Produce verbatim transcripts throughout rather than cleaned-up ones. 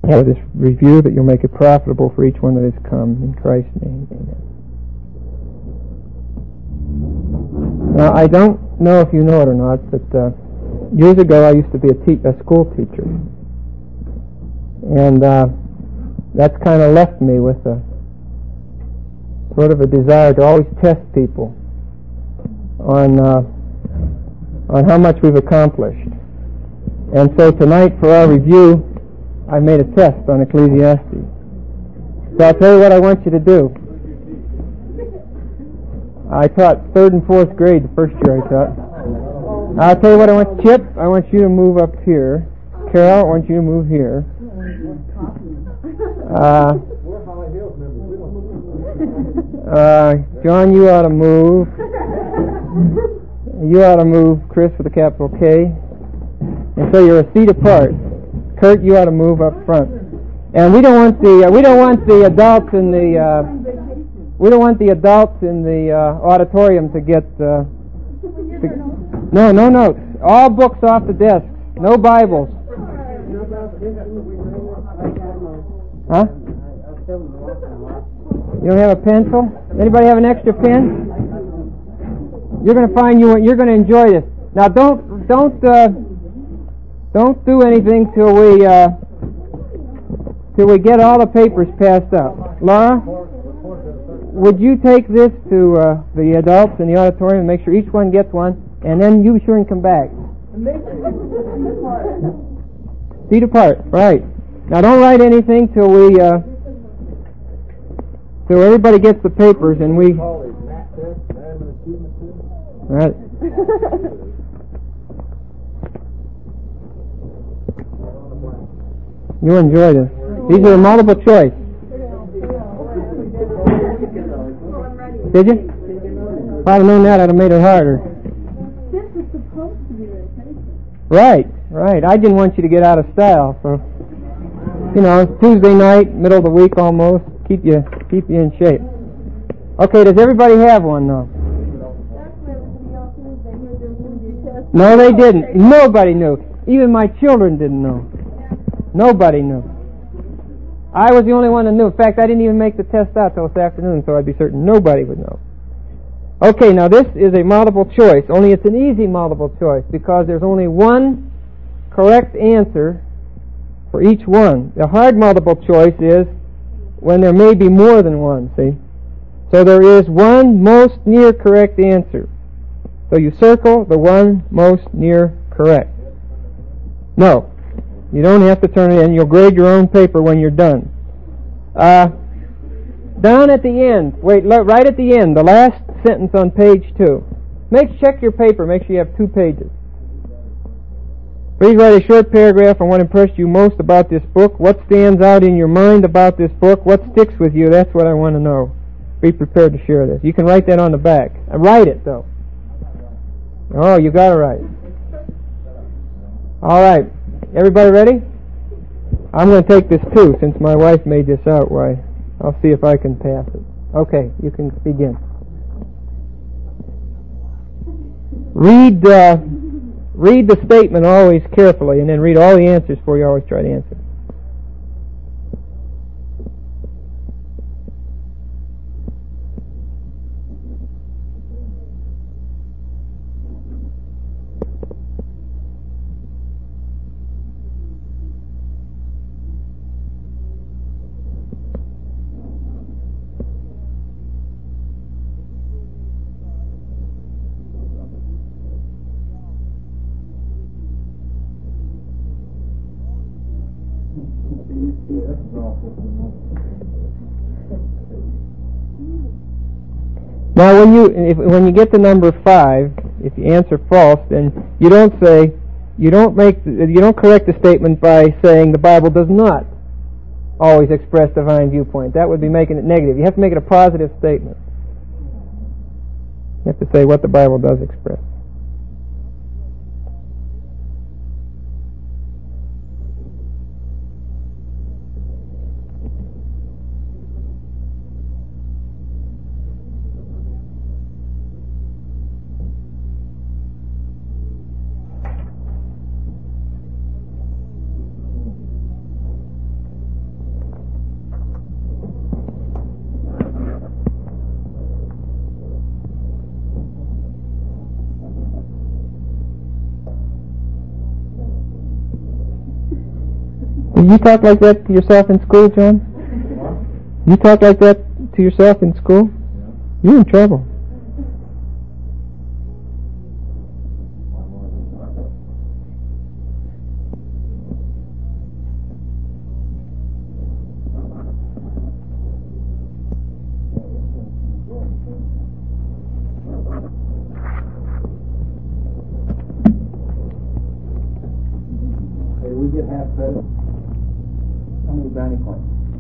have this review, that you'll make it profitable for each one that has come. In Christ's name, amen. Now, I don't know if you know it or not, but uh, years ago I used to be a, te- a school teacher. And uh, that's kind of left me with a sort of a desire to always test people on uh, on how much we've accomplished. And so tonight, for our review, I made a test on Ecclesiastes. So I'll tell you what I want you to do. I taught third and fourth grade the first year I taught. I'll tell you what I want. Chip, I want you to move up here. Carol, I want you to move here. Uh, uh, John, you ought to move. You ought to move, Chris, with a capital K. And so you're a seat apart. Kurt, you ought to move up front. And we don't want the uh, we don't want the adults in the uh, we don't want the adults in the uh, auditorium to get uh, to, no no notes. All books off the desk. No Bibles. Huh? You don't have a pencil? Anybody have an extra pen? You're going to find you you're going to enjoy this. Now don't don't uh, don't do anything till we uh, till we get all the papers passed out. Laura, would you take this to uh, the adults in the auditorium and make sure each one gets one, and then you be sure and come back. Feet apart, right. Now don't write anything till we uh, till everybody gets the papers and we. Right. You enjoy this. These are multiple choice. Did you? If I'd have known that, I'd have made it harder. Right, right. I didn't want you to get out of style, so you know, Tuesday night, middle of the week almost, keep you keep you in shape. Okay, does everybody have one though? No, they didn't. Nobody knew. Even my children didn't know. Nobody knew. I was the only one that knew. In fact, I didn't even make the test out till this afternoon, so I'd be certain nobody would know. Okay, now this is a multiple choice, only it's an easy multiple choice because there's only one correct answer for each one. The hard multiple choice is when there may be more than one, see? So there is one most near correct answer. So you circle the one most near correct. No, you don't have to turn it in. You'll grade your own paper when you're done. Uh, down at the end, wait, right at the end, the last sentence on page two. Make check your paper. Make sure you have two pages. Please write a short paragraph on what impressed you most about this book. What stands out in your mind about this book? What sticks with you? That's what I want to know. Be prepared to share this. You can write that on the back. Uh, write it, though. Oh, you got it right. All right. Everybody ready? I'm going to take this too, since my wife made this out. Why? I'll see if I can pass it. Okay, you can begin. Read, uh, read the statement always carefully, and then read all the answers before you always try to answer. Now, when you if, when you get to number five, if you answer false, then you don't say you don't make you don't correct the statement by saying the Bible does not always express divine viewpoint. That would be making it negative. You have to make it a positive statement. You have to say what the Bible does express. Did you talk like that to yourself in school, John? You talk like that to yourself in school? You're in trouble. We get half credit. How many brownie points?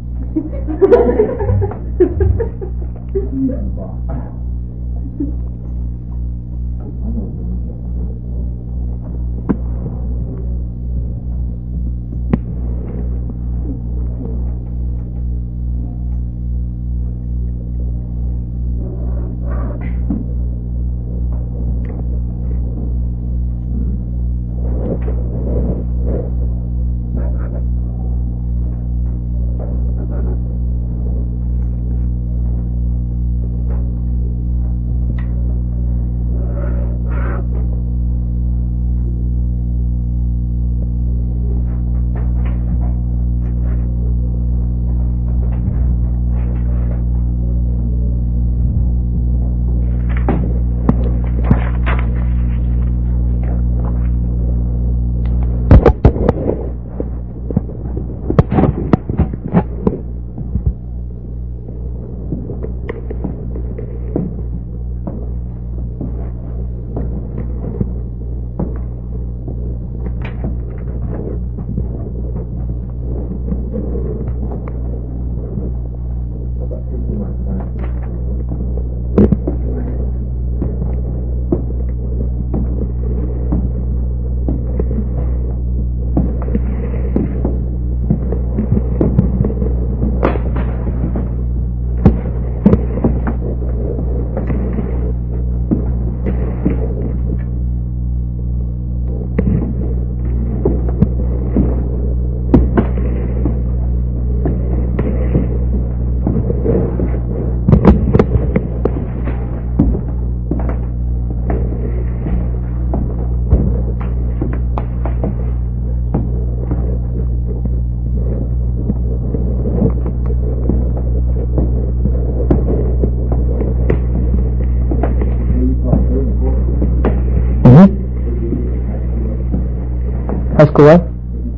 High school what?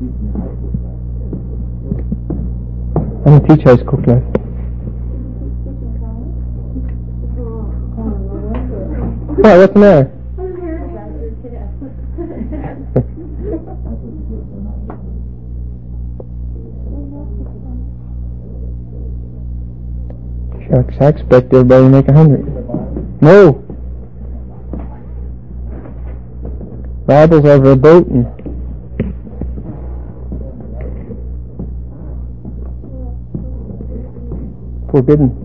I don't teach high school class. What? What's the matter? Shucks, I expect everybody to make a hundred. No! Bibles are verboten. Forbidden.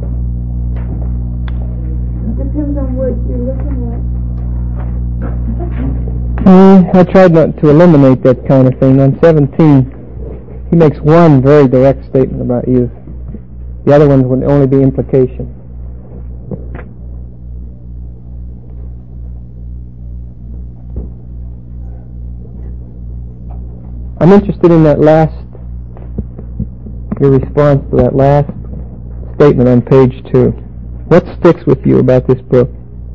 Depends on what you're looking at. Mm, I tried not to eliminate that kind of thing. On seventeen, he makes one very direct statement about youth. The other ones would only be implication. I'm interested in that last, your response to that last statement on page two. What sticks with you about this book?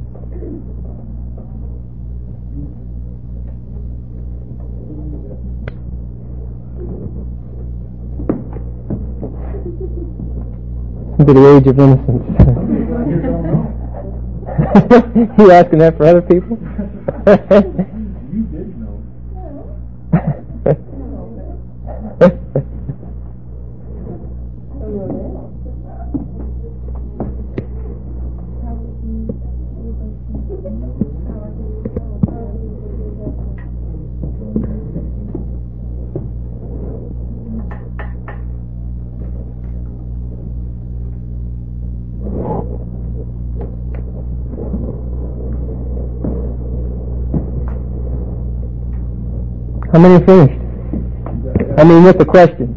To the age of innocence. You asking that for other people? You did know. How many are finished? I mean, with the questions.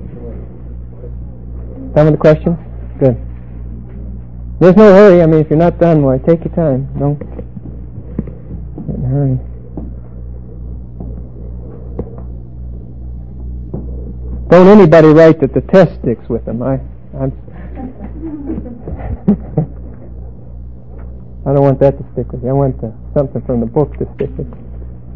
Done with the questions? Good. There's no hurry. I mean, if you're not done, why, take your time. Don't get in a hurry. Don't anybody write that the test sticks with them. I, I'm I don't want that to stick with you. I want the, something from the book to stick with you.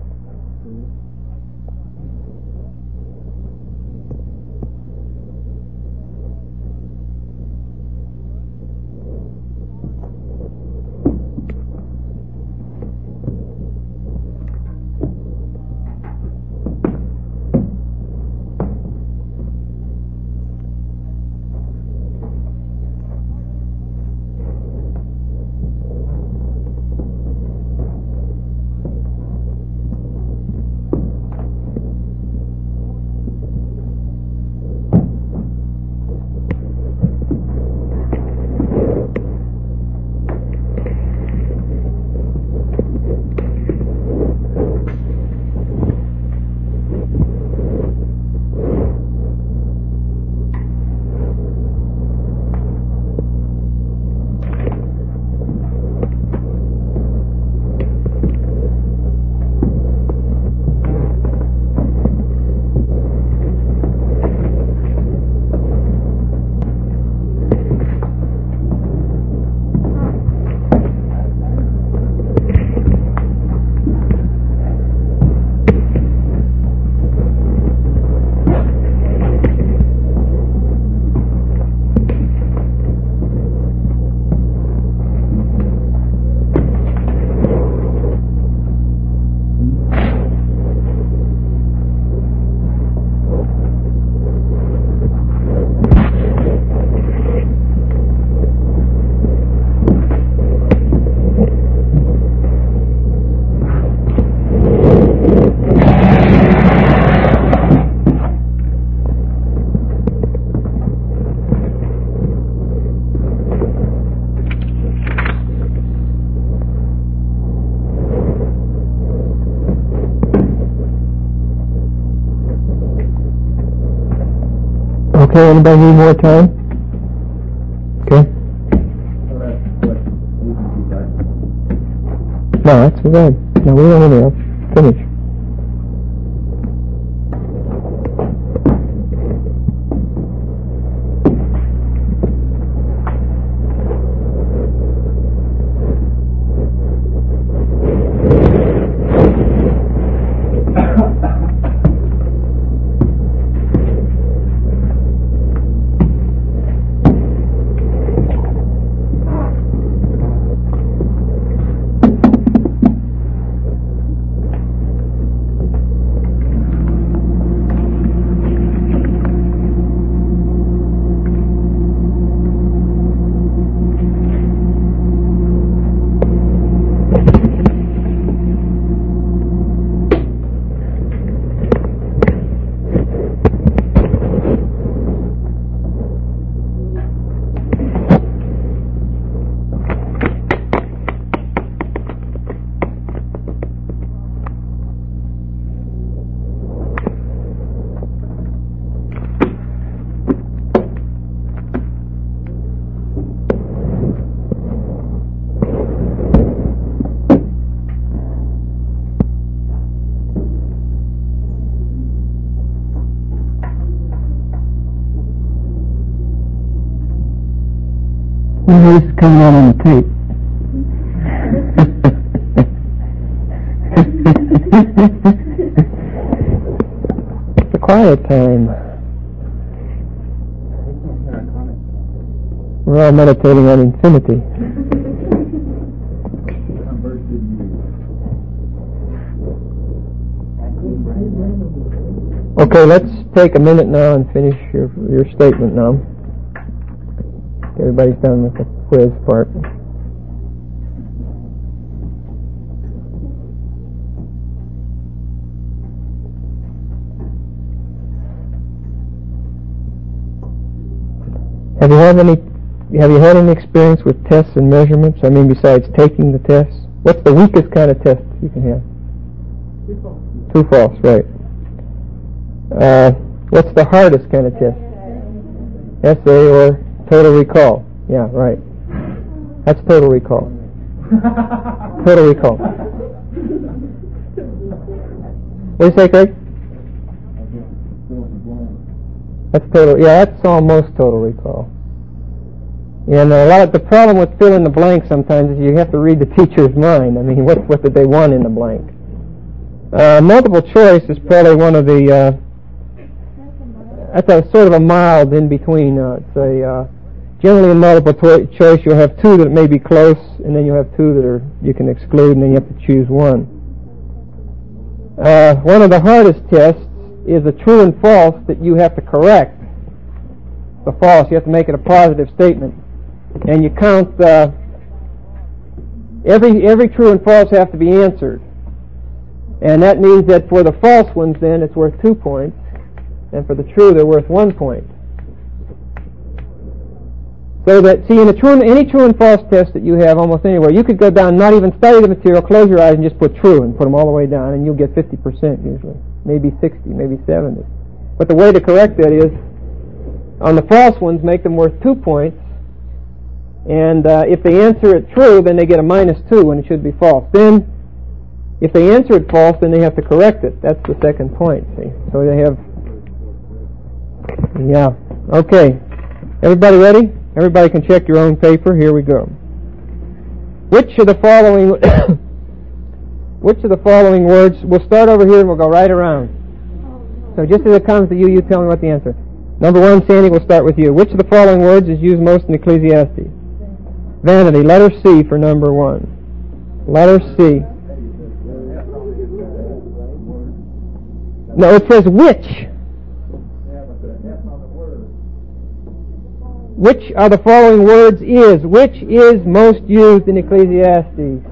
Okay, anybody need more time? Okay. No, that's good. No, we don't need else. Finish. Oh, this is coming out on the tape. It's a quiet time. We're all meditating on infinity. Okay, let's take a minute now and finish your your statement now. Everybody's done with the quiz part. Have you had any have you had any experience with tests and measurements? I mean, besides taking the tests? What's the weakest kind of test you can have? True false. True false, right. Uh, what's the hardest kind of test? Essay or total recall? Yeah, right. That's total recall. Total recall. What do you say, Craig? That's total. Yeah, that's almost total recall. And a lot of the problem with fill in the blank sometimes is you have to read the teacher's mind. I mean, what what did they want in the blank? Uh, multiple choice is probably one of the. Uh, that's a sort of a mild in between. Uh, it's a uh, generally in multiple to- choice you'll have two that may be close, and then you have two that are you can exclude, and then you have to choose one. Uh, one of the hardest tests is a true and false that you have to correct. The false, you have to make it a positive statement, and you count uh, every every true and false have to be answered, and that means that for the false ones, then it's worth two points, and for the true, they're worth one point. So that, see, in a true, any true and false test that you have almost anywhere, you could go down, not even study the material, close your eyes and just put true and put them all the way down, and you'll get fifty percent usually, maybe sixty, maybe seventy. But the way to correct that is, on the false ones, make them worth two points, and uh, if they answer it true, then they get a minus two when it should be false. Then, if they answer it false, then they have to correct it. That's the second point, see. So they have, yeah, okay. Everybody ready? Everybody can check your own paper. Here we go. Which of the following which of the following words, we'll start over here and we'll go right around. So just as it comes to you, you tell me what the answer. Number one, Sandy, we'll start with you. Which of the following words is used most in Ecclesiastes? Vanity. Letter C for number one. Letter C. No, it says which. Which of the following words is? Which is most used in Ecclesiastes?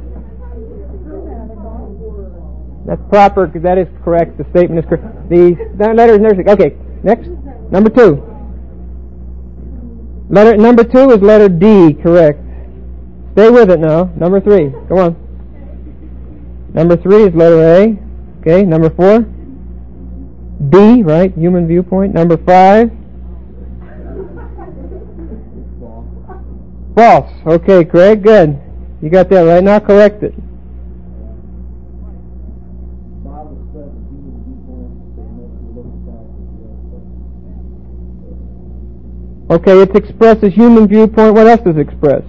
That's proper. That is correct. The statement is correct. The letter is nursing. Okay, next. Number two. Letter number two is letter D. Correct. Stay with it now. Number three. Go on. Number three is letter A. Okay. Number four. B. Right. Human viewpoint. Number five. False. Okay, Craig, good. You got that right. Now correct it. Okay, it expresses human viewpoint. What else does it express?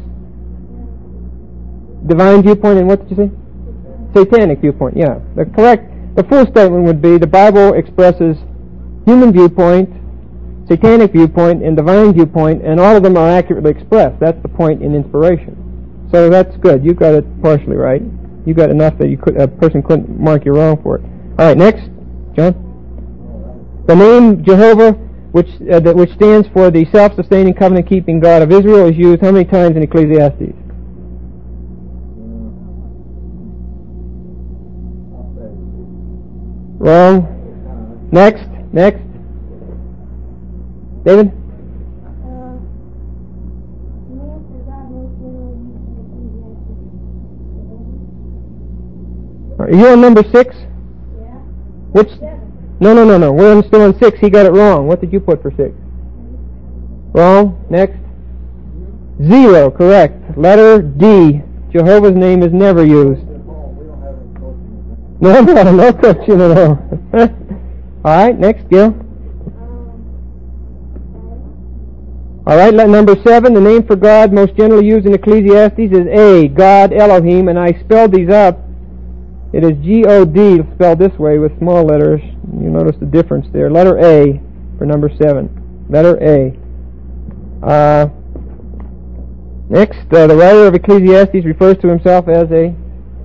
Divine viewpoint, and what did you say? Satanic viewpoint, yeah. The correct, the full statement would be the Bible expresses human viewpoint, Satanic viewpoint, and divine viewpoint, and all of them are accurately expressed. That's the point in inspiration. So that's good. You got it partially right. You got enough that you could, a person couldn't mark you wrong for it. All right, next, John. The name Jehovah, which uh, that, which stands for the self-sustaining, covenant-keeping God of Israel, is used how many times in Ecclesiastes? Wrong. Next, next. David? Are you on number six? Yeah. Which? No, no, no, no. We're still on six. He got it wrong. What did you put for six? Wrong. Next. Zero. Correct. Letter D. Jehovah's name is never used. No, no, no coaching at all. All right. Next, Gil. All right, let- number seven, the name for God most generally used in Ecclesiastes is A, God, Elohim, and I spelled these up. It is G O D spelled this way with small letters. You notice the difference there. Letter A for number seven. Letter A. Uh, next, uh, the writer of Ecclesiastes refers to himself as a...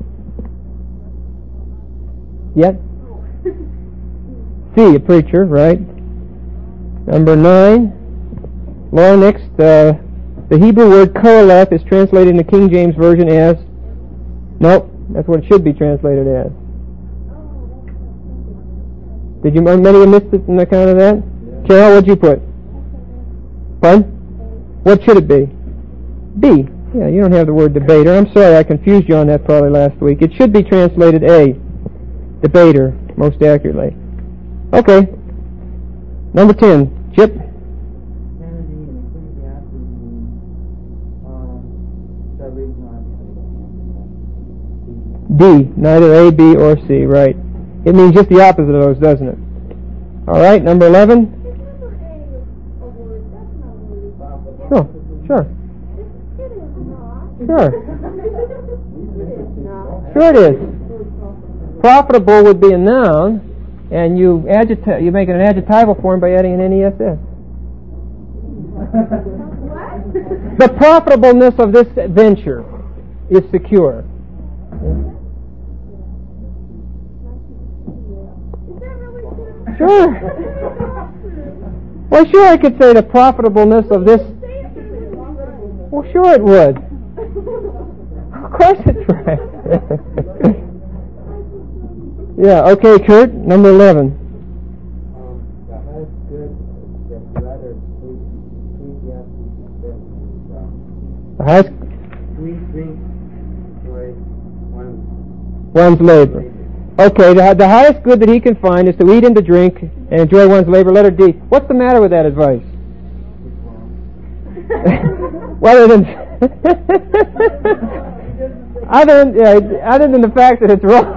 Yet? C, a preacher, right? Number nine. Laura, next, uh, the Hebrew word koheleth is translated in the King James Version as... Nope, that's what it should be translated as. Did you, many of you missed it on account of that? Carol, what'd you put? Pardon? What should it be? B. Yeah, you don't have the word debater. I'm sorry, I confused you on that probably last week. It should be translated A. Debater, most accurately. Okay. Number ten. Chip? D. Neither A, B, or C. Right. It means just the opposite of those, doesn't it? All right. Number eleven. Sure. Sure. Sure. Sure it is. Profitable would be a noun, and you agita- you make it an adjectival form by adding an N E S S. The profitableness of this venture is secure. Sure. Well, sure, I could say the profitableness of this. Well, sure it would. Of course it's right. Yeah, okay, Kurt, number eleven. Um, the highest good that rather Ecclesiastes says, The highest sweet drink joy one's one's labor. Okay, the, the highest good that he can find is to eat and to drink and enjoy one's labor. Letter D. What's the matter with that advice? Well, other than other than, yeah, other than the fact that it's wrong,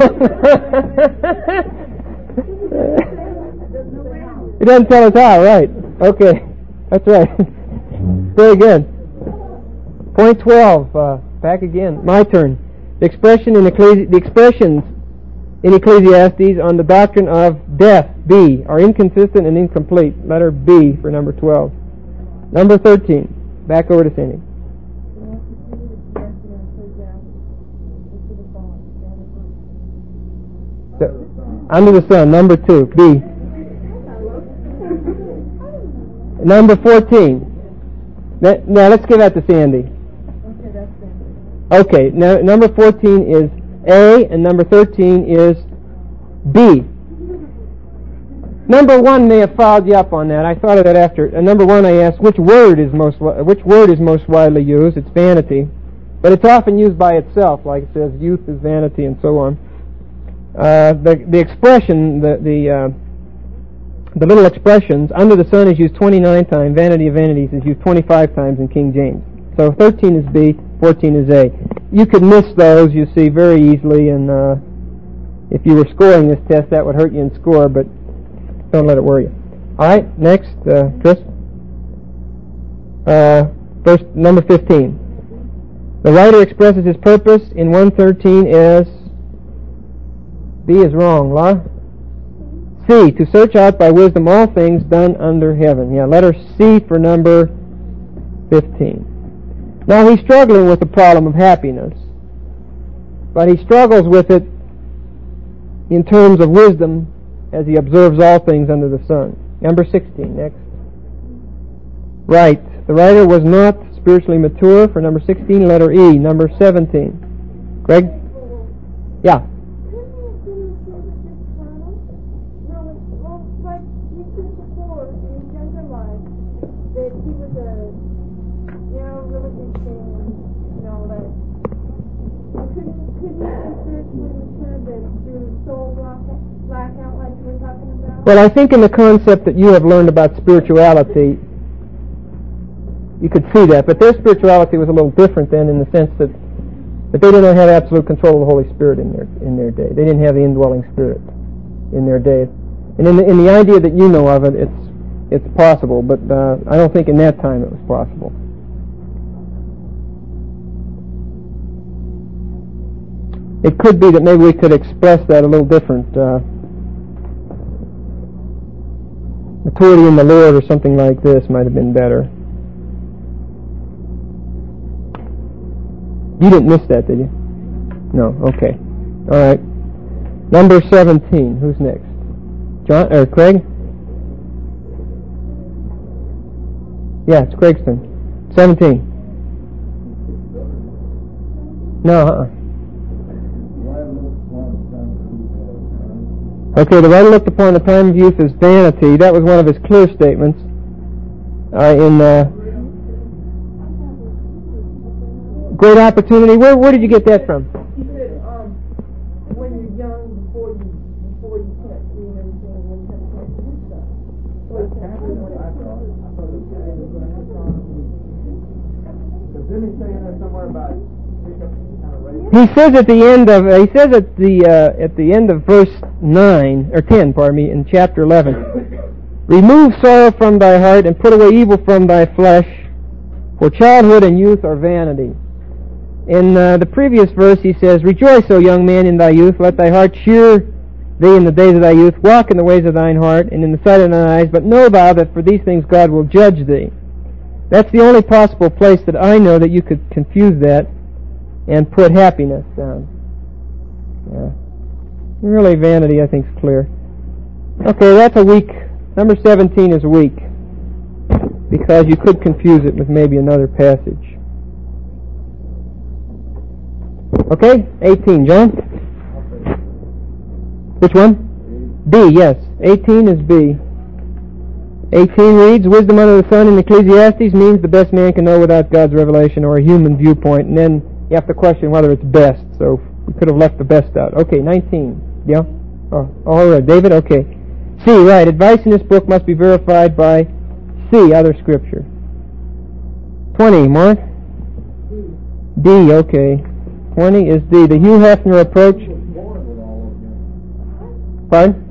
it doesn't tell us how. Right? Okay, that's right. Very good. Point twelve. Uh, back again. My turn. The expression in Ecclesi- the expressions in Ecclesiastes on the doctrine of death, B, are inconsistent and incomplete. Letter B for number twelve. Number thirteen. Back over to Cindy. So, under the sun, number two, B. Number fourteen. Now, now let's give that to Sandy. Okay, now number fourteen is A, and number thirteen is B. Number one may have followed you up on that. I thought of that after. And number one, I asked which word is most which word is most widely used. It's vanity, but it's often used by itself, like it says, youth is vanity, and so on. Uh, the the expression, the the uh, the little expressions, under the sun is used twenty-nine times. Vanity of vanities is used twenty-five times in King James. So thirteen is B, fourteen is A. You could miss those, you see, very easily, and uh, if you were scoring this test, that would hurt you in score, but don't let it worry you. All right, next, uh, Chris. Uh, first, number fifteen. The writer expresses his purpose in one thirteen as... B is wrong, Laura. C, to search out by wisdom all things done under heaven. Yeah, letter C for number fifteen. Now he's struggling with the problem of happiness, but he struggles with it in terms of wisdom as he observes all things under the sun. Number sixteen, next. Right. The writer was not spiritually mature for number sixteen, letter E. Number seventeen. Greg? Yeah. Well, I think in the concept that you have learned about spirituality, you could see that. But their spirituality was a little different then, in the sense that, that they didn't have absolute control of the Holy Spirit in their in their day. They didn't have the indwelling Spirit in their day. And in the, in the idea that you know of it, it's it's possible, but uh, I don't think in that time it was possible. It could be that maybe we could express that a little different. Uh, maturity in the Lord or something like this might have been better. You didn't miss that, did you? No, okay. All right. Number seventeen. Who's next? John or Craig? Yeah, it's Craigston. seventeen. No, uh-uh. Okay, the writer looked upon the time of youth as vanity. That was one of his clear statements uh, in uh, great opportunity. Where where did you get that from? He said, um, when you're young, before you before you can't see and everything, when you can't do stuff. So it's Didn't he say in there somewhere about He says at the end of he says at the uh, at the end of verse nine or ten, pardon me, in chapter eleven, remove sorrow from thy heart and put away evil from thy flesh, for childhood and youth are vanity. In uh, the previous verse he says, rejoice, O young man, in thy youth, let thy heart cheer thee in the days of thy youth, walk in the ways of thine heart and in the sight of thine eyes, but know thou that for these things God will judge thee. That's the only possible place that I know that you could confuse that and put happiness down. Yeah. Really, vanity, I think, is clear. Okay, that's a weak. Number seventeen is weak, because you could confuse it with maybe another passage. Okay, eighteen, John? Which one? B, yes. eighteen is B. eighteen reads, wisdom under the sun in Ecclesiastes means the best man can know without God's revelation or a human viewpoint. And then you have to question whether it's best. So we could have left the best out. Okay, nineteen. Yeah? Oh, all right. David? Okay. C, right. Advice in this book must be verified by C, other scripture. twenty, Mark? D, okay. twenty is D. The Hugh Hefner approach. Pardon?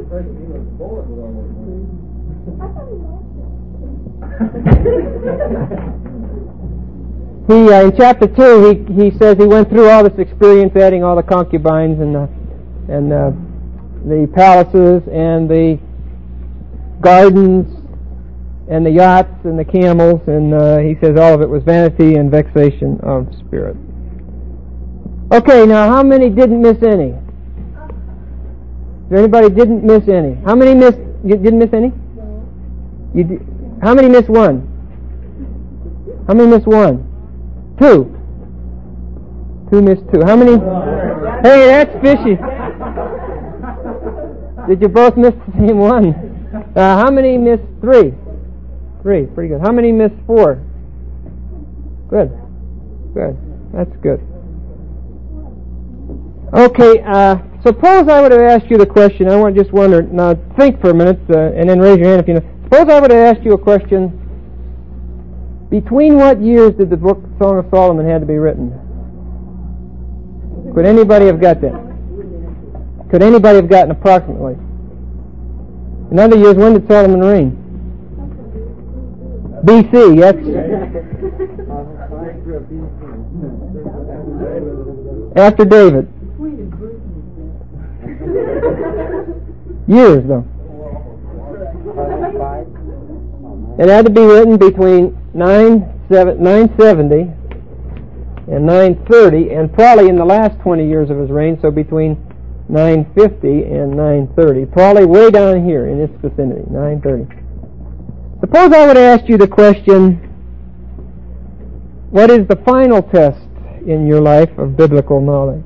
He uh, in chapter two, he he says he went through all this experience, adding all the concubines and the and uh, the palaces and the gardens and the yachts and the camels, and uh, he says all of it was vanity and vexation of spirit. Okay, now how many didn't miss any? Is there anybody didn't miss any? How many missed? You didn't miss any? You did, how many missed one? How many missed one? Two. Two missed two. How many? Hey, that's fishy. Did you both miss the same one? Uh, how many missed three? Three. Pretty good. How many missed four? Good. Good. That's good. Okay, uh, suppose I would have asked you the question. I want just wonder. Now, think for a minute, uh, and then raise your hand if you know. Suppose I would have asked you a question. Between what years did the book Song of Solomon had to be written? Could anybody have got that? Could anybody have gotten approximately? In other years, when did Solomon reign? B C, yes. After David. Years, though. It had to be written between nine seventy and nine thirty, and probably in the last twenty years of his reign, so between nine fifty and nine thirty. Probably way down here in this vicinity, nine thirty. Suppose I would ask you the question, what is the final test in your life of biblical knowledge?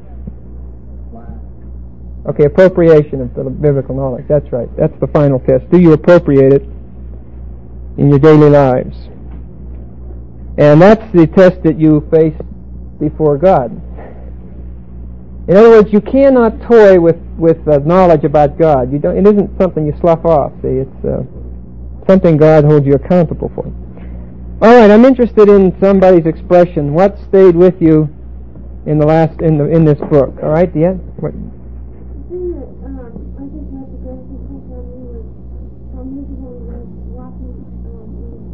Okay, appropriation of biblical knowledge. That's right. That's the final test. Do you appropriate it in your daily lives? And that's the test that you face before God. In other words, you cannot toy with with uh, knowledge about God. You don't. It isn't something you slough off. See, it's uh, something God holds you accountable for. All right, I'm interested in somebody's expression. What stayed with you in the last in the in this book? All right, the end. What? I'm miserable and watching um,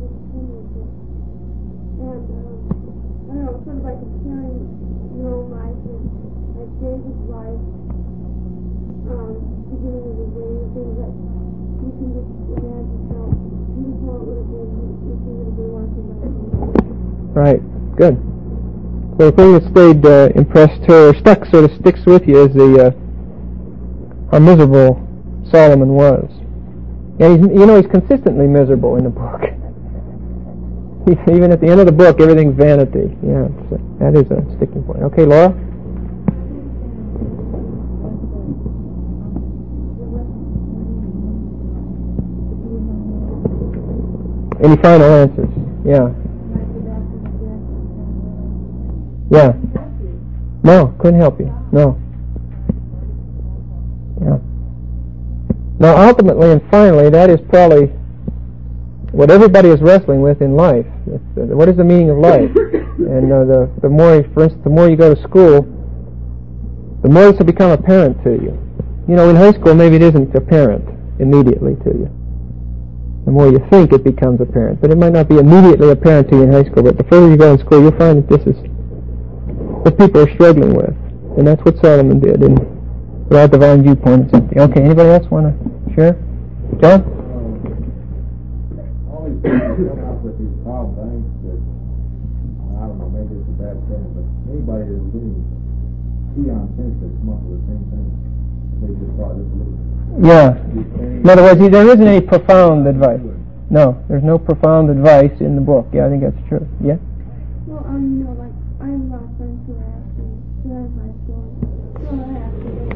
and um, I don't know, sort of like comparing your own life with like David's life, um, beginning of the way, things that you can just imagine how beautiful it would have been if you would have been watching that. Right. Good. So the thing that stayed uh, impressed her, or stuck, sort of sticks with you, is the uh, how miserable Solomon was. And he's, you know, he's consistently miserable in the book. Even at the end of the book, everything's vanity. Yeah, it's a, that is a sticking point. Okay, Laura? Any final answers? Yeah. Yeah. No, couldn't help you. No. Yeah. Now, ultimately and finally, that is probably what everybody is wrestling with in life. It's, uh, what is the meaning of life? And uh, the the more, for instance, the more you go to school, the more this will become apparent to you. You know, in high school, maybe it isn't apparent immediately to you. The more you think, it becomes apparent. But it might not be immediately apparent to you in high school. But the further you go in school, you'll find that this is what people are struggling with. And that's what Solomon did in our divine viewpoint. Okay, anybody else want to share? John? All these people come up with these problem things that, I don't know, maybe it's a bad thing, but anybody who's getting key on things that come up with the same thing, they just thought it's a little... Yeah. In other words, there isn't any profound advice. No, there's no profound advice in the book. Yeah, I think that's true. Yeah? Well, um, you know, like, I have a lot of friends who are actually still in high school. So I have to go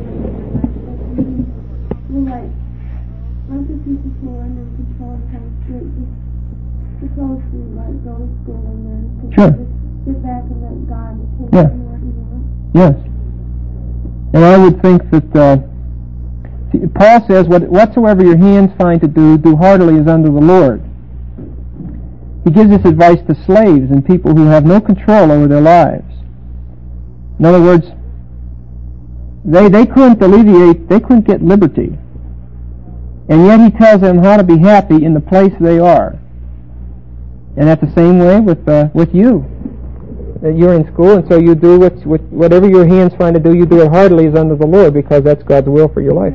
to well, like, I'm fifty four and I'm controlled how straight supposed to, like, go to school and then sure. just sit back and let God take yeah. me what he wants. Yes. And I would think that uh, Paul says, what, whatsoever your hands find to do, do heartily as unto the Lord. He gives this advice to slaves and people who have no control over their lives. In other words, they, they couldn't alleviate, they couldn't get liberty. And yet he tells them how to be happy in the place they are. And that's the same way with uh, with you. You're in school, and so you do what, what, whatever your hands find to do, you do it heartily as unto the Lord, because that's God's will for your life.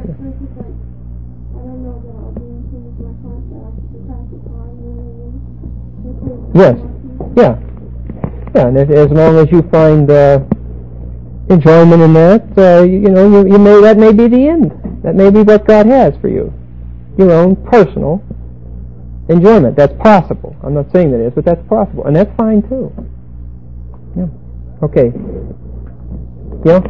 Yes. Yeah. Yeah, and if, as long as you find uh, enjoyment in that, uh, you, you know, you, you may that may be the end. That may be what God has for you. Your own personal enjoyment. That's possible. I'm not saying that it is, but that's possible, and that's fine too. Yeah. Okay. Yeah.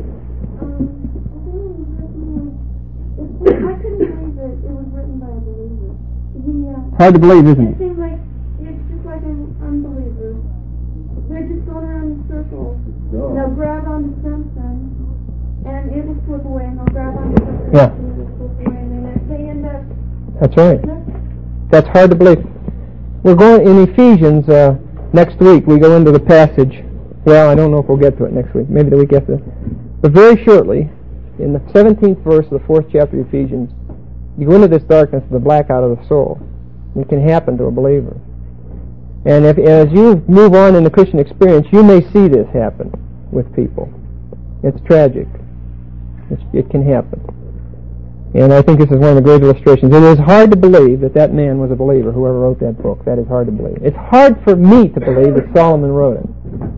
I couldn't believe that it was written by a believer. He, uh, Hard to believe, isn't it? it? seems like it's just like an unbeliever. They're just going around in circles. And they'll grab onto something, and it will slip away, and they'll grab onto something, yeah. and it will slip away, and then they end up... That's right. That's hard to believe. We're going in Ephesians uh, next week. We go into the passage. Well, I don't know if we'll get to it next week. Maybe the week after. But very shortly, in the seventeenth verse of the fourth chapter of Ephesians, you go into this darkness of the blackout of the soul. It can happen to a believer. And if, as you move on in the Christian experience, you may see this happen with people. It's tragic. It's, it can happen. And I think this is one of the great illustrations. It is hard to believe that that man was a believer, whoever wrote that book. That is hard to believe. It's hard for me to believe that Solomon wrote it.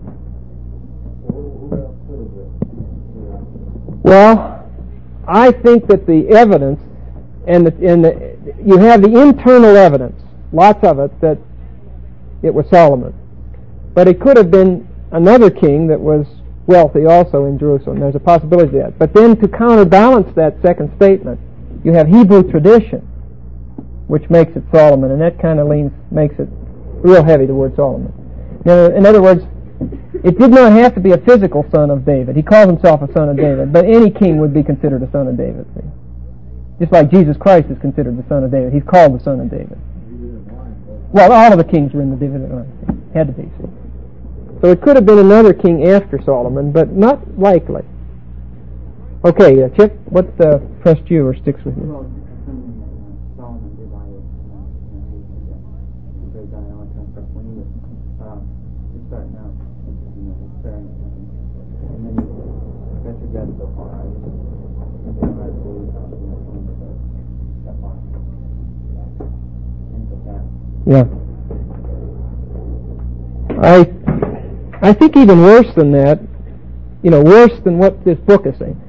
Well, I think that the evidence, and the, and the, you have the internal evidence, lots of it, that it was Solomon. But it could have been another king that was wealthy also in Jerusalem. There's a possibility of that. But then to counterbalance that second statement, you have Hebrew tradition, which makes it Solomon, and that kind of leans, makes it real heavy toward Solomon. Now, in other words, it did not have to be a physical son of David. He calls himself a son of David, but any king would be considered a son of David. See? Just like Jesus Christ is considered the son of David. He's called the son of David. Well, all of the kings were in the Davidic line. Had to be. See? So it could have been another king after Solomon, but not likely. Okay, uh, Chip, what uh, pressed you or sticks with you? Well, assuming that Solomon did Yeah. I I think even worse than that, you know, worse than what this book is saying.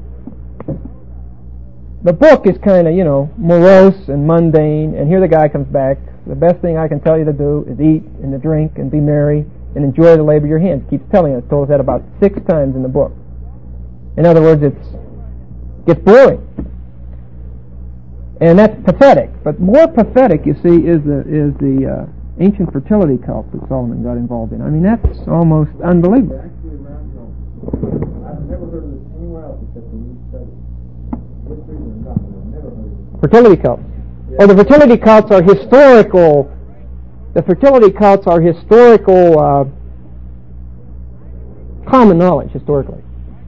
The book is kind of, you know, morose and mundane, and here the guy comes back. The best thing I can tell you to do is eat and to drink and be merry and enjoy the labor of your hands. Keeps telling us. Told us that about six times in the book. In other words, it's gets boring, and that's pathetic. But more pathetic, you see, is the is the uh, ancient fertility cult that Solomon got involved in. I mean, that's almost unbelievable. Actually, around, you know, I've never heard of this anywhere else except in these studies. History or nothing. I've never heard of it. Fertility cults. Oh, the fertility cults are historical. The fertility cults are historical, uh, common knowledge historically.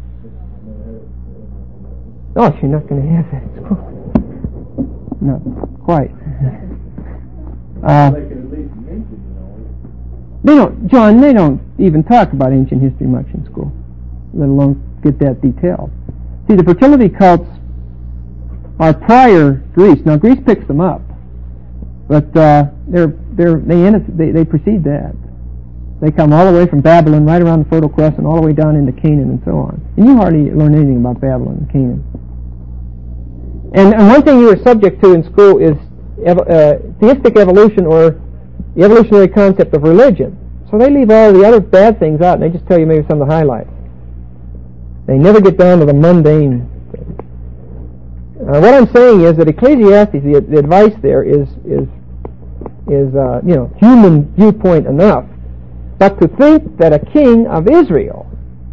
Oh, you're not going to have that. No, quite. Uh, They can at least mention, you know. they don't, John. They don't even talk about ancient history much in school, let alone get that detailed. See, the fertility cults are prior Greece. Now, Greece picks them up, but uh, they're they're they, they they precede that. They come all the way from Babylon, right around the Fertile Crescent, all the way down into Canaan and so on. And you hardly learn anything about Babylon and Canaan. And, and one thing you are subject to in school is ev- uh, theistic evolution, or the evolutionary concept of religion. So they leave all the other bad things out, and they just tell you maybe some of the highlights. They never get down to the mundane things. Uh, what I'm saying is that Ecclesiastes, the, the advice there is is is uh, you know, human viewpoint enough. But to think that a king of Israel,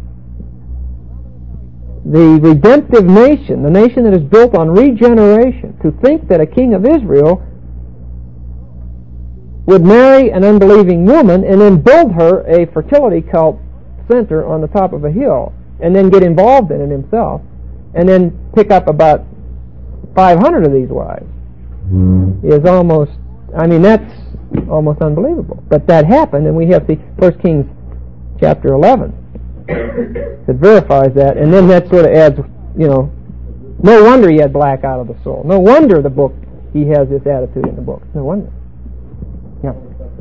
the redemptive nation, the nation that is built on regeneration, to think that a king of Israel would marry an unbelieving woman and then build her a fertility cult center on the top of a hill, and then get involved in it himself, and then pick up about five hundred of these wives, mm. is almost, I mean, that's almost unbelievable. But that happened, and we have the First Kings chapter eleven that verifies that, and then that sort of adds, you know, no wonder he had black out of the soul. No wonder the book, he has this attitude in the book. No wonder. Yeah.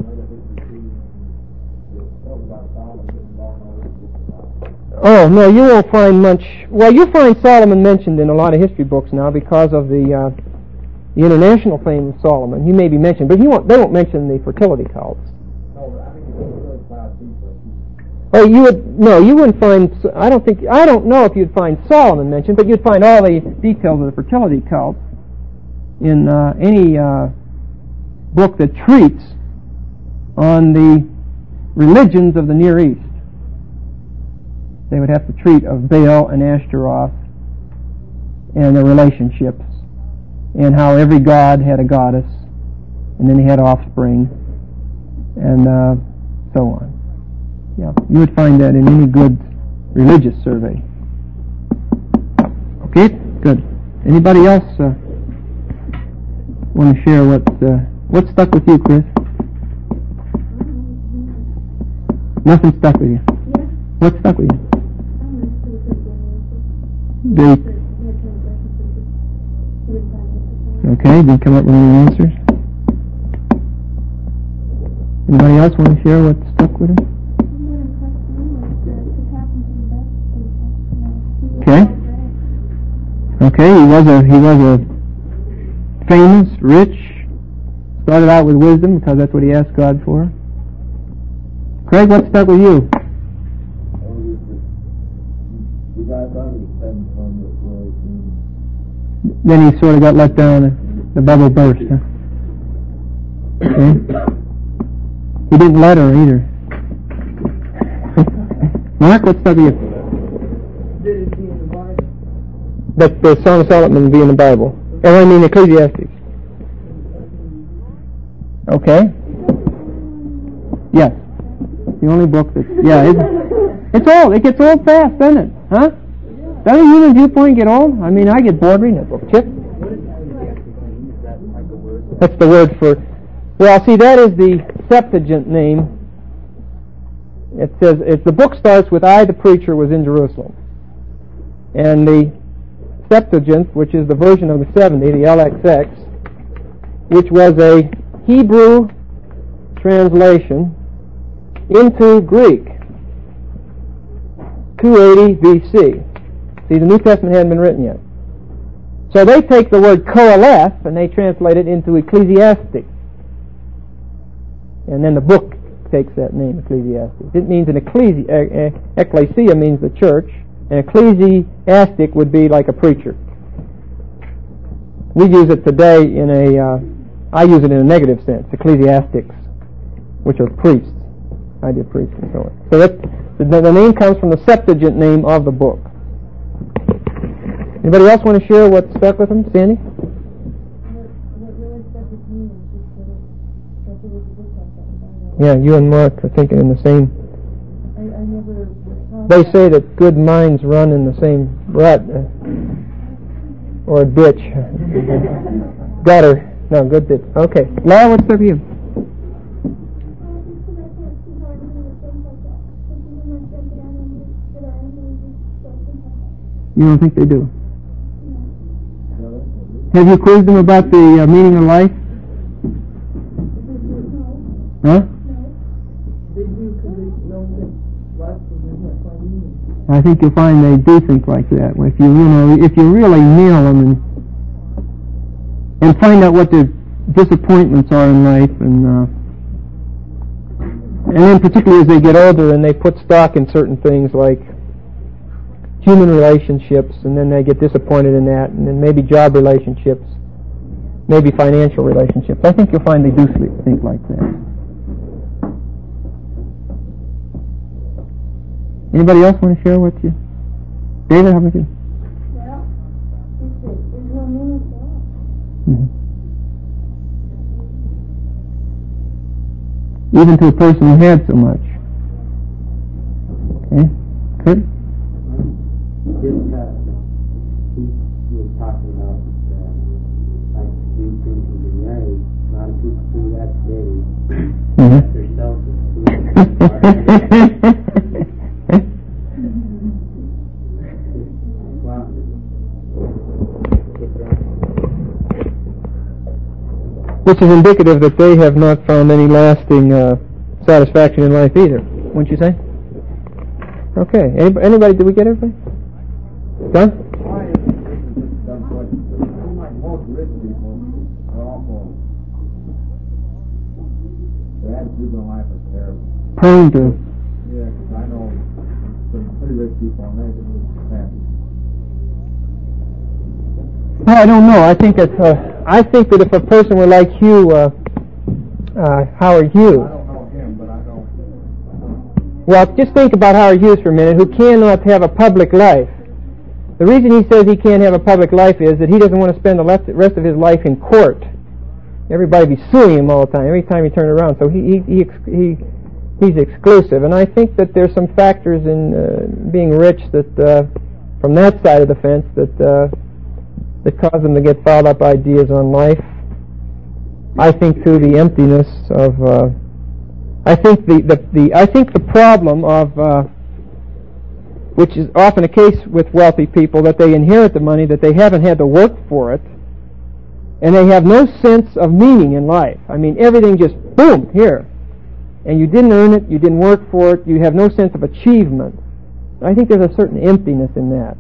Oh, no, you won't find much. Well, you find Solomon mentioned in a lot of history books now because of the uh, the international fame of Solomon. He may be mentioned, but he won't, they won't mention the fertility cults. Oh, you would no, you wouldn't find. I don't think. I don't know if you'd find Solomon mentioned, but you'd find all the details of the fertility cults in uh, any uh, book that treats on the religions of the Near East. They would have to treat of Baal and Ashtaroth and their relationships, and how every god had a goddess, and then he had offspring, and uh, so on. Yeah, you would find that in any good religious survey. Okay, good. Anybody else uh, want to share what uh, what stuck with you, Chris? Nothing stuck with you. Yeah. What stuck with you? The okay, did you come up with any answers? Anybody else want to share what stuck with him? Okay. Okay, he was a he was a famous, rich. Started out with wisdom because that's what he asked God for. Craig, what stuck with you? Then he sort of got let down. The bubble burst. Huh? Okay. He didn't let her either. Mark, what stuck with you? That the Song of Solomon be in the Bible. Oh, I mean Ecclesiastes. Okay. Yes. The only book that, yeah, it's, it's old. It gets old fast, doesn't it? Huh? Doesn't human viewpoint get old? I mean, I get bored reading that book. Chip? That's the word for, well, see, that is the Septuagint name. It says, it's, the book starts with, I, the preacher, was in Jerusalem. And the Septuagint, which is the version of the seventy, the L X X, which was a Hebrew translation into Greek, two eighty B C. See, the New Testament hadn't been written yet. So they take the word coalesce and they translate it into ecclesiastic. And then the book takes that name, Ecclesiastes. It means an ecclesi- uh, uh, ecclesia means the church, and ecclesiastic would be like a preacher. We use it today in a, uh, I use it in a negative sense, ecclesiastics, which are priests. I did priests and so on. So that, the, the name comes from the Septuagint name of the book. Anybody else want to share what stuck with them? Sandy? Yeah, you and Mark are thinking in the same. I, I never. They say that good minds run in the same rut uh, or ditch, gutter. No, good ditch. Okay, Laura, what's up with you? You don't think they do? Have you quizzed them about the uh, meaning of life? Huh? They do because they know that life doesn't have fun meaning. I think you'll find they do think like that. If you, you know, if you really nail them and and find out what their disappointments are in life, and uh, and then particularly as they get older and they put stock in certain things like human relationships, and then they get disappointed in that, and then maybe job relationships, maybe financial relationships. I think you'll find they do think like that. Anybody else want to share what you... David, how about you? Well, there's no meaning to it. Mm-hmm. Even to a person who had so much. Okay? Kurt? Just, uh, he, he was talking about, uh, like, we think we be married. A lot of people do that today. Mm-hmm. Themselves. Which is indicative that they have not found any lasting uh, satisfaction in life either. Wouldn't you say? Okay. Anybody, anybody, did we get everybody? Done? Why is this is a dumb question? It seems like most rich people are awful. Their attitudes on life are terrible. Prone to. Yeah, because I know some pretty rich people and they're just happy. Well, I don't know. I think that uh, I think that if a person were like Hugh, uh, uh, Howard Hughes. I don't know him, but I know. Well, just think about Howard Hughes for a minute, who cannot have a public life. The reason he says he can't have a public life is that he doesn't want to spend the rest of his life in court. Everybody be suing him all the time, every time he turned around. So he he he, he he's exclusive, and I think that there's some factors in uh, being rich that, uh, from that side of the fence, that. Uh, that cause them to get fouled up ideas on life. I think through the emptiness of, uh, I think the, the, the I think the problem of, uh, which is often a case with wealthy people, that they inherit the money, that they haven't had to work for it, and they have no sense of meaning in life. I mean, everything just boom here, and you didn't earn it, you didn't work for it, you have no sense of achievement. I think there's a certain emptiness in that.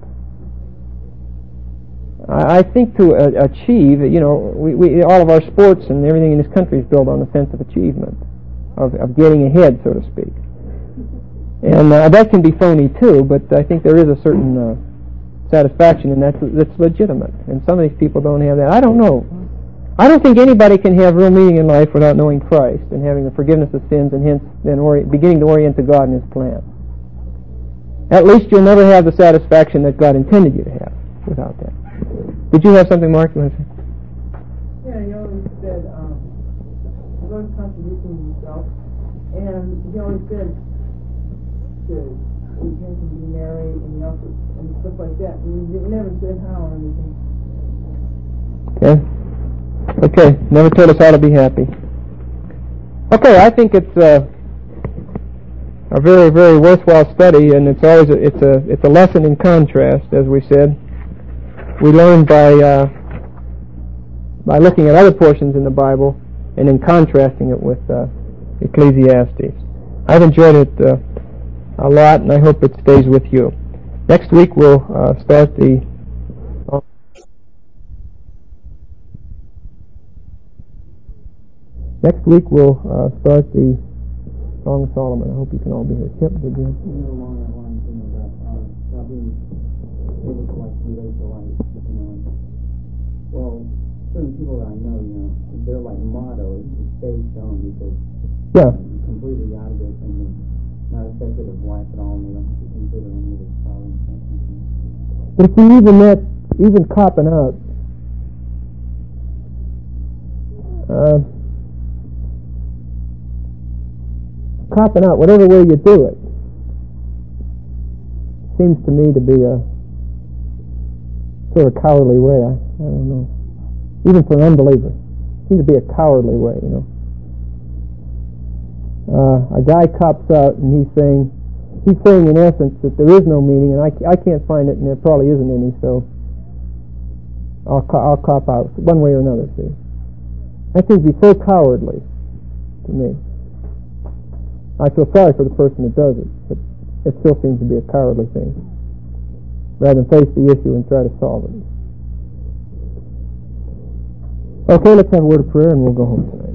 I think to uh, achieve, you know, we, we, all of our sports and everything in this country is built on a sense of achievement, of, of getting ahead, so to speak. And uh, that can be phony too, but I think there is a certain uh, satisfaction in that that's legitimate. And some of these people don't have that. I don't know. I don't think anybody can have real meaning in life without knowing Christ and having the forgiveness of sins, and hence then ori- beginning to orient to God and His plan. At least you'll never have the satisfaction that God intended you to have without that. Did you have something, Mark, you want to say? Yeah, he always said, um, he was contradicting himself, and he always said to repent and be married and, you know, and stuff like that, and he never said how or anything. Okay. Okay, never told us how to be happy. Okay, I think it's uh, a very, very worthwhile study, and it's always a, it's a it's a lesson in contrast, as we said. We learn by uh, by looking at other portions in the Bible and then contrasting it with uh, Ecclesiastes. I've enjoyed it uh, a lot, and I hope it stays with you. Next week we'll uh, start the Next week we'll uh, start the Song of Solomon. I hope you can all be here. Chip, did you? Along that line, you know, that, uh, that being able to like relate the light, you know. Well, certain people that I know, you know, their like motto is to stay stoned because Yeah. you're completely out of it and you're not affected of life at all, and they don't consider any of its problems. But if you even that, even copping out, uh, copping out, whatever way you do it, seems to me to be a sort of cowardly way. I, I don't know. Even for an unbeliever, it seems to be a cowardly way, you know. Uh, a guy cops out and he's saying, he's saying in essence that there is no meaning, and I, I can't find it, and there probably isn't any, so I'll, co- I'll cop out one way or another, see. That seems to be so cowardly to me. I feel sorry for the person that does it, but it still seems to be a cowardly thing, rather than face the issue and try to solve it. Okay, let's have a word of prayer and we'll go home tonight.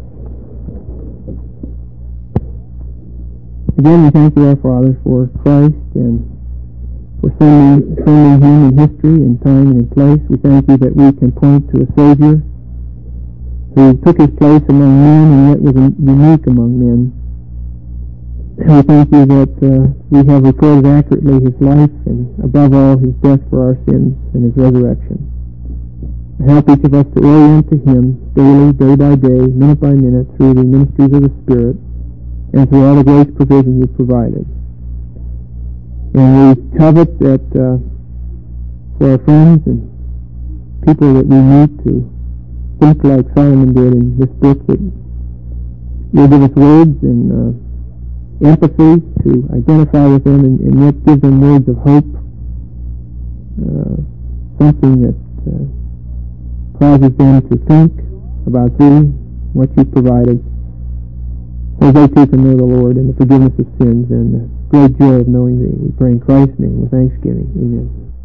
Again, we thank you, our Father, for Christ and for sending, sending Him in history and time and in place. We thank you that we can point to a Savior who took His place among men and yet was unique among men. We thank you that uh, we have recorded accurately His life and, above all, His death for our sins and His resurrection. Help each of us to orient to Him daily, day by day, minute by minute, through the ministries of the Spirit and through all the grace provision You've provided. And we covet that uh, for our friends and people that we meet to think like Solomon did in this book, that You'll give us words and uh, empathy to identify with them and, and yet give them words of hope, uh, something that uh, causes them to think about Thee, what You've provided, so they too can know the Lord and the forgiveness of sins and the great joy of knowing Thee. We pray in Christ's name with thanksgiving. Amen.